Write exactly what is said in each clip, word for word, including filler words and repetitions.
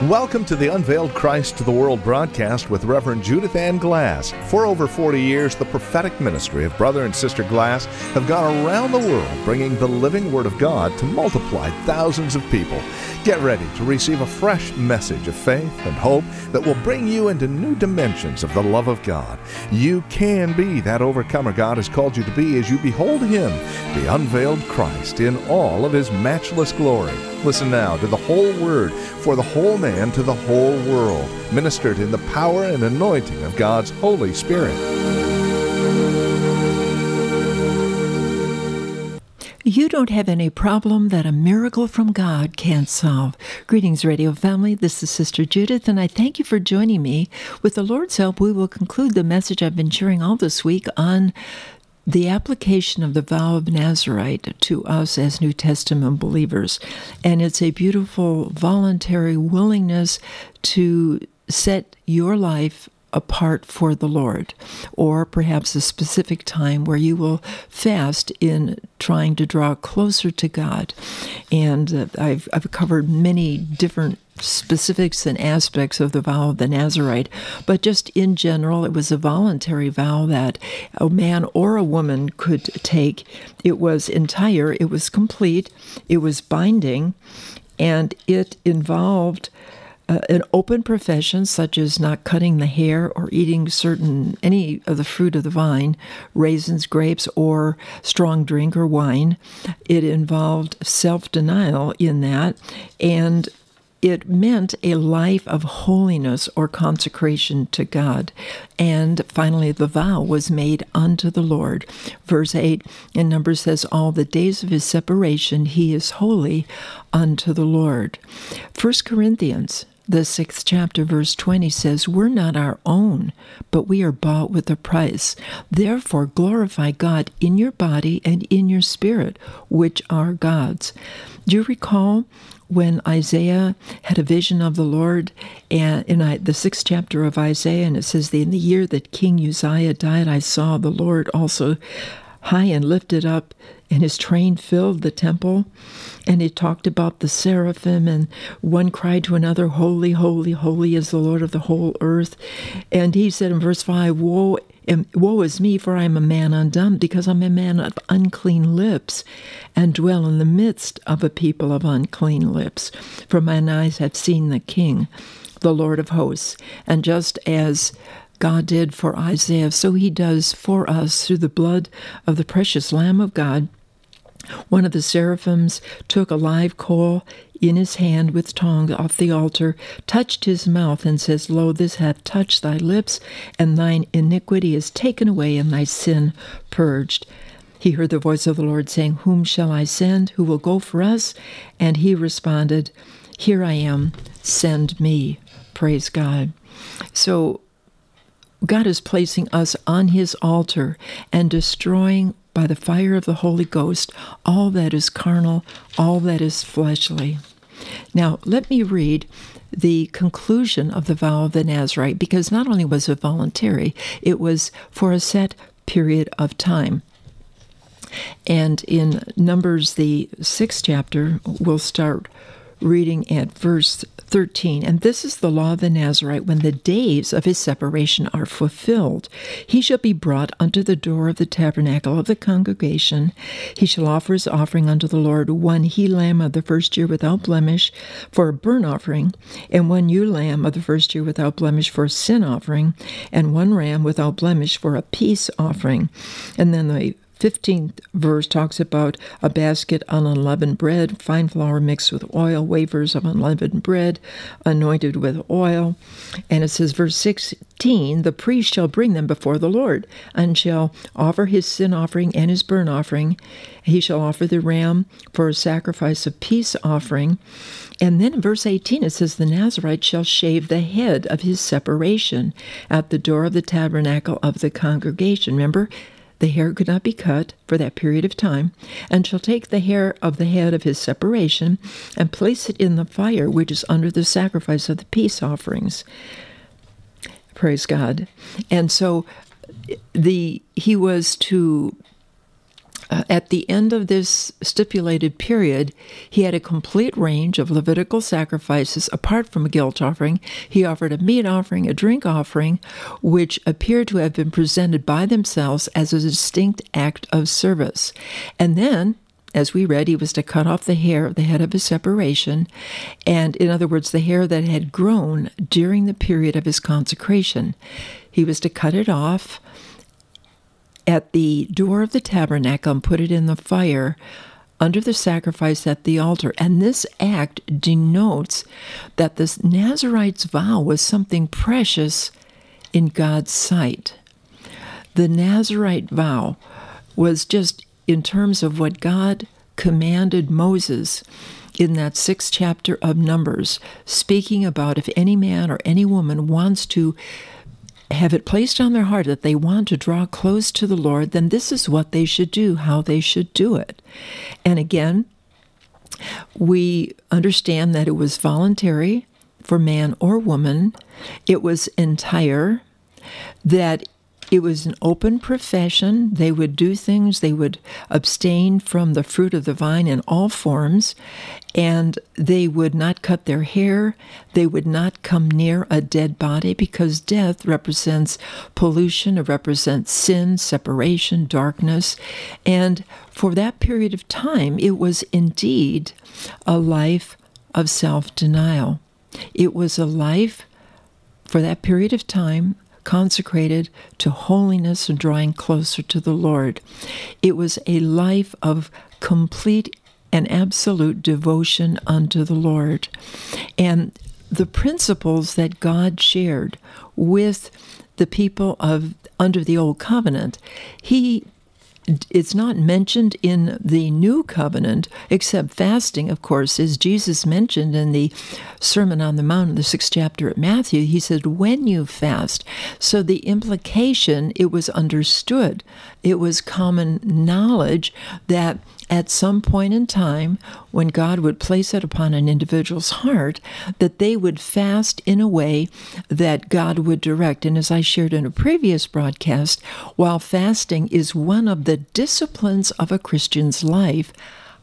Welcome to the Unveiled Christ to the World broadcast with Reverend Judith Ann Glass. For over forty years, the prophetic ministry of Brother and Sister Glass have gone around the world bringing the living Word of God to multiply thousands of people. Get ready to receive a fresh message of faith and hope that will bring you into new dimensions of the love of God. You can be that overcomer God has called you to be as you behold Him, the unveiled Christ, in all of His matchless glory. Listen now to the whole Word for the whole man to the whole world, ministered in the power and anointing of God's Holy Spirit. You don't have any problem that a miracle from God can't solve. Greetings, radio family. This is Sister Judith, and I thank you for joining me. With the Lord's help, we will conclude the message I've been sharing all this week on the application of the vow of Nazarite to us as New Testament believers. And it's a beautiful voluntary willingness to set your life apart for the Lord, or perhaps a specific time where you will fast in trying to draw closer to God. And uh, I've, I've covered many different specifics and aspects of the vow of the Nazarite, but just in general, it was a voluntary vow that a man or a woman could take. It was entire, it was complete, it was binding, and it involved Uh, an open profession, such as not cutting the hair or eating certain, any of the fruit of the vine, raisins, grapes, or strong drink or wine. It involved self-denial in that, and it meant a life of holiness or consecration to God. And finally, the vow was made unto the Lord. Verse eight in Numbers says, all the days of his separation he is holy unto the Lord. First Corinthians, the sixth chapter, verse twenty says, we're not our own, but we are bought with a price. Therefore, glorify God in your body and in your spirit, which are God's. Do you recall when Isaiah had a vision of the Lord, and in I, the sixth chapter of Isaiah, and it says, in the year that King Uzziah died, I saw the Lord also high and lifted up, and his train filled the temple. And it talked about the seraphim, and one cried to another, holy, holy, holy is the Lord of the whole earth. And he said in verse five, woe, woe is me, for I am a man undone, because I'm a man of unclean lips, and dwell in the midst of a people of unclean lips. For mine eyes have seen the King, the Lord of hosts. And just as God did for Isaiah, so he does for us through the blood of the precious Lamb of God. One of the seraphims took a live coal in his hand with tongs off the altar, touched his mouth, and says, lo, this hath touched thy lips, and thine iniquity is taken away, and thy sin purged. He heard the voice of the Lord saying, whom shall I send? Who will go for us? And he responded, here I am, send me. Praise God. So God is placing us on his altar and destroying by the fire of the Holy Ghost all that is carnal, all that is fleshly. Now, let me read the conclusion of the vow of the Nazarite, because not only was it voluntary, it was for a set period of time. And in Numbers, the sixth chapter, we'll start reading at verse thirteen. And this is the law of the Nazarite when the days of his separation are fulfilled. He shall be brought unto the door of the tabernacle of the congregation. He shall offer his offering unto the Lord, one he-lamb of the first year without blemish for a burnt offering, and one ewe-lamb of the first year without blemish for a sin offering, and one ram without blemish for a peace offering. And then the fifteenth verse talks about a basket on unleavened bread, fine flour mixed with oil, wafers of unleavened bread, anointed with oil. And it says, verse sixteen, the priest shall bring them before the Lord, and shall offer his sin offering and his burnt offering. He shall offer the ram for a sacrifice of peace offering. And then in verse eighteen, it says, the Nazarite shall shave the head of his separation at the door of the tabernacle of the congregation. Remember, the hair could not be cut for that period of time, and shall take the hair of the head of his separation and place it in the fire which is under the sacrifice of the peace offerings. Praise God. And so the he was to Uh, at the end of this stipulated period, he had a complete range of Levitical sacrifices apart from a guilt offering. He offered a meat offering, a drink offering, which appear to have been presented by themselves as a distinct act of service. And then, as we read, he was to cut off the hair of the head of his separation, and in other words, the hair that had grown during the period of his consecration. He was to cut it off at the door of the tabernacle and put it in the fire under the sacrifice at the altar. And this act denotes that this Nazarite's vow was something precious in God's sight. The Nazarite vow was just in terms of what God commanded Moses in that sixth chapter of Numbers, speaking about if any man or any woman wants to have it placed on their heart that they want to draw close to the Lord, then this is what they should do, how they should do it. And again, we understand that it was voluntary for man or woman. It was entire, that it was an open profession. They would do things, they would abstain from the fruit of the vine in all forms, and they would not cut their hair. They would not come near a dead body, because death represents pollution, it represents sin, separation, darkness. And for that period of time, it was indeed a life of self-denial. It was a life, for that period of time, consecrated to holiness and drawing closer to the Lord. It was a life of complete and absolute devotion unto the Lord. And the principles that God shared with the people of under the Old Covenant, he it's not mentioned in the New Covenant, except fasting, of course, is Jesus mentioned in the Sermon on the Mount, in the sixth chapter of Matthew. He said, when you fast. So the implication, it was understood. It was common knowledge that at some point in time, when God would place it upon an individual's heart, that they would fast in a way that God would direct. And as I shared in a previous broadcast, while fasting is one of the disciplines of a Christian's life,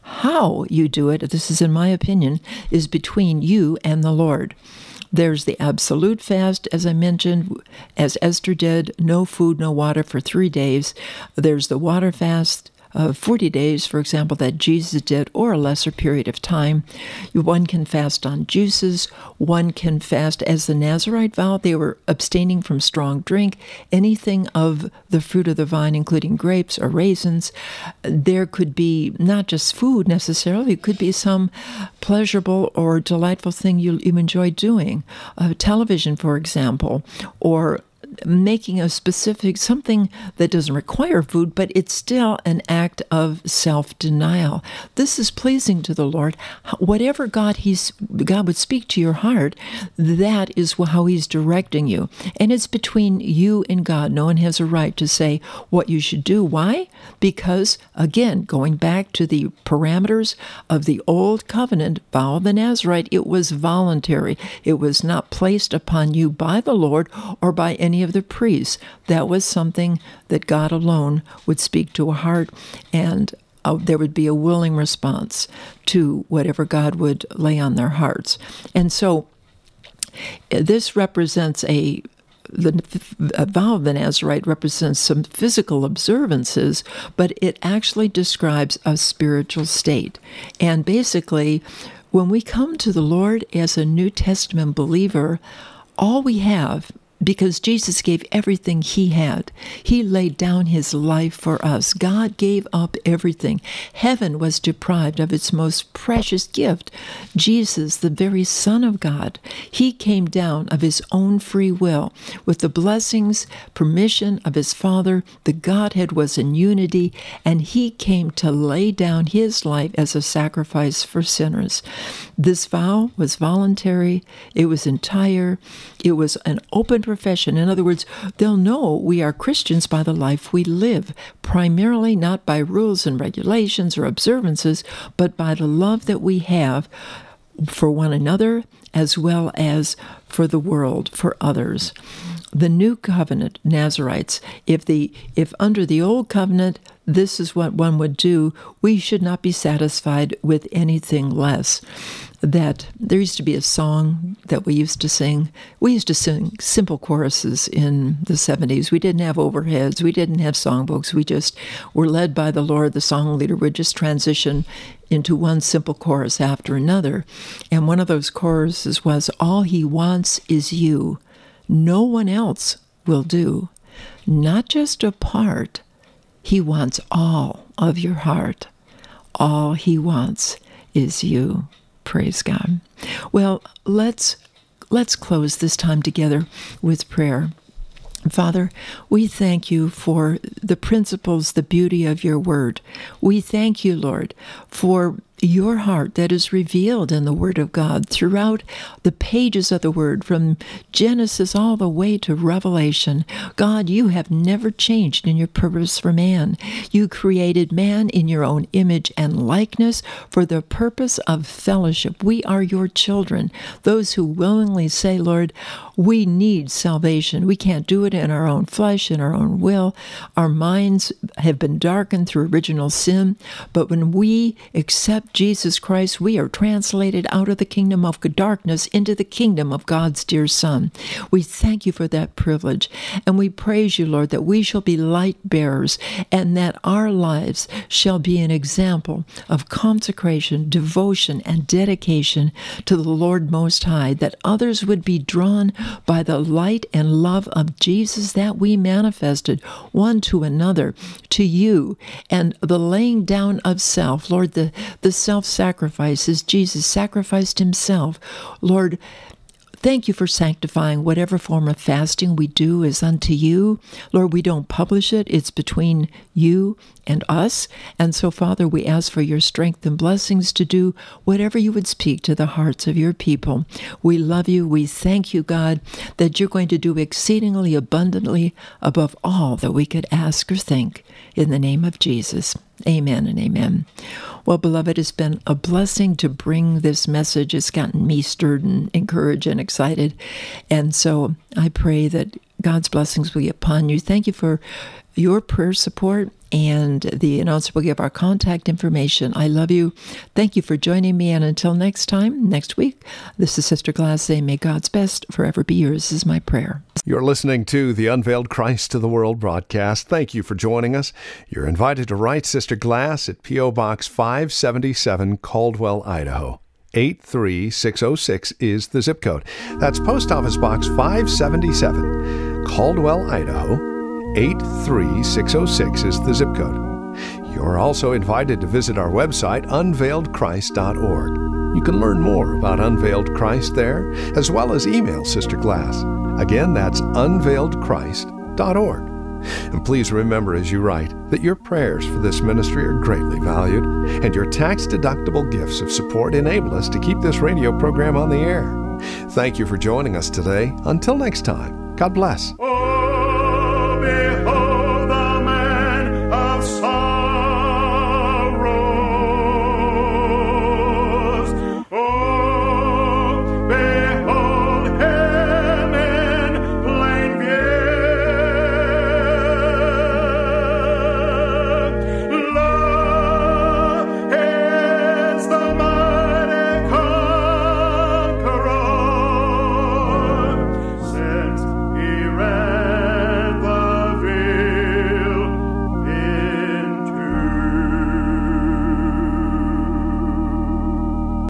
how you do it, this is in my opinion, is between you and the Lord. There's the absolute fast, as I mentioned, as Esther did, no food, no water for three days. There's the water fast, Uh, forty days, for example, that Jesus did, or a lesser period of time. One can fast on juices. One can fast as the Nazarite vow. They were abstaining from strong drink, anything of the fruit of the vine, including grapes or raisins. There could be not just food necessarily. It could be some pleasurable or delightful thing you, you enjoy doing. Uh, television, for example, or making a specific, something that doesn't require food, but it's still an act of self-denial. This is pleasing to the Lord. Whatever God he's God would speak to your heart, that is how he's directing you. And it's between you and God. No one has a right to say what you should do. Why? Because, again, going back to the parameters of the Old Covenant vow of the Nazarite, it was voluntary. It was not placed upon you by the Lord or by any of the priests. That was something that God alone would speak to a heart, and uh, there would be a willing response to whatever God would lay on their hearts. And so this represents a The a vow of the Nazarite represents some physical observances, but it actually describes a spiritual state. And basically, when we come to the Lord as a New Testament believer, all we have, because Jesus gave everything he had. He laid down his life for us. God gave up everything. Heaven was deprived of its most precious gift. Jesus, the very Son of God, he came down of his own free will. With the blessings, permission of his Father, the Godhead was in unity, and he came to lay down his life as a sacrifice for sinners. This vow was voluntary. It was entire. It was an open profession. In other words, they'll know we are Christians by the life we live, primarily not by rules and regulations or observances, but by the love that we have for one another as well as for the world, for others. The New Covenant Nazarites, if the if under the Old Covenant this is what one would do, we should not be satisfied with anything less. That there used to be a song that we used to sing. We used to sing simple choruses in the seventies. We didn't have overheads. We didn't have songbooks. We just were led by the Lord. The song leader would just transition into one simple chorus after another. And one of those choruses was, all he wants is you. No one else will do. Not just a part. He wants all of your heart. All he wants is you. Praise God. Well, let's let's close this time together with prayer. Father, we thank you for the principles, the beauty of your word. We thank you, Lord, for your heart that is revealed in the Word of God throughout the pages of the Word, from Genesis all the way to Revelation. God, you have never changed in your purpose for man. You created man in your own image and likeness for the purpose of fellowship. We are your children, those who willingly say, Lord, we need salvation. We can't do it in our own flesh, in our own will. Our minds have been darkened through original sin, but when we accept Jesus Christ, we are translated out of the kingdom of darkness into the kingdom of God's dear Son. We thank you for that privilege, and we praise you, Lord, that we shall be light bearers, and that our lives shall be an example of consecration, devotion, and dedication to the Lord Most High, that others would be drawn by the light and love of Jesus that we manifested one to another, to you, and the laying down of self. Lord, the, the self-sacrifice as Jesus sacrificed himself. Lord, thank you for sanctifying whatever form of fasting we do is unto you. Lord, we don't publish it. It's between you and us. And so, Father, we ask for your strength and blessings to do whatever you would speak to the hearts of your people. We love you. We thank you, God, that you're going to do exceedingly abundantly above all that we could ask or think. In the name of Jesus, amen and amen. Well, beloved, it's been a blessing to bring this message. It's gotten me stirred and encouraged and excited. And so I pray that God's blessings will be upon you. Thank you for your prayer support, and the announcer will give our contact information. I love you. Thank you for joining me, and until next time, next week, this is Sister Glass saying, may God's best forever be yours is my prayer. You're listening to the Unveiled Christ to the World broadcast. Thank you for joining us. You're invited to write Sister Glass at P O. Box five seventy-seven, Caldwell, Idaho. eight three six oh six is the zip code. That's Post Office Box five seventy-seven, Caldwell, Idaho. eight three six oh six is the zip code. You're also invited to visit our website, unveiled christ dot org. You can learn more about Unveiled Christ there, as well as email Sister Glass. Again, that's unveiled christ dot org. And please remember as you write that your prayers for this ministry are greatly valued, and your tax-deductible gifts of support enable us to keep this radio program on the air. Thank you for joining us today. Until next time, God bless.